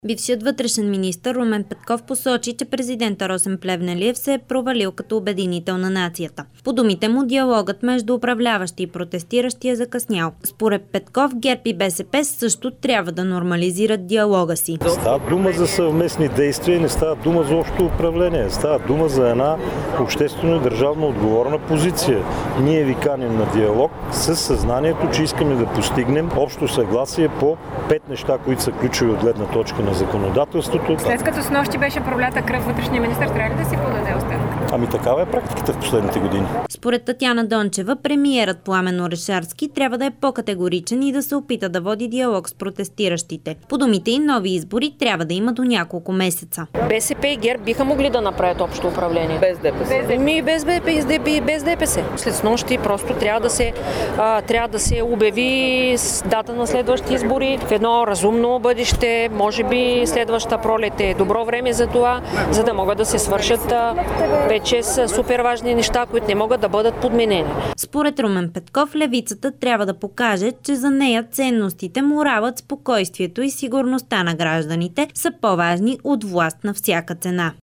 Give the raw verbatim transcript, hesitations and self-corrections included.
Бившият вътрешен министър Румен Петков посочи, че президентът Росен Плевнелиев се е провалил като обединител на нацията. По думите му, диалогът между управляващи и протестиращи е закъснял. Според Петков, ГЕРБ и БСП също трябва да нормализират диалога си. Става дума за съвместни действия, не става дума за общо управление. Става дума за една обществено и държавно отговорна позиция. Ние ви каним на диалог с съзнанието, че искаме да постигнем общо съгласие по пет неща, които са ключови от гледна точка на законодателството. След като с нощи беше пролята кръв, вътрешния министър трябва ли да си подаде оставка? Ами такава е практиката в последните години. Според Татяна Дончева, премиерът Пламен Орешарски трябва да е по-категоричен и да се опита да води диалог с протестиращите. По думите и нови избори трябва да има до няколко месеца. БСП и ГЕРБ биха могли да направят общо управление. Без ДПС. Еми без ДПС, без ДПС. След снощи просто трябва да се а, трябва да се обяви с дата на следващи избори в едно разумно бъдеще. Може би следващата пролет е добро време за това, за да могат да се свършат пет-шест супер важни неща, които не могат да бъдат подменени. Според Румен Петков, левицата трябва да покаже, че за нея ценностите, моралът, спокойствието и сигурността на гражданите са по-важни от власт на всяка цена.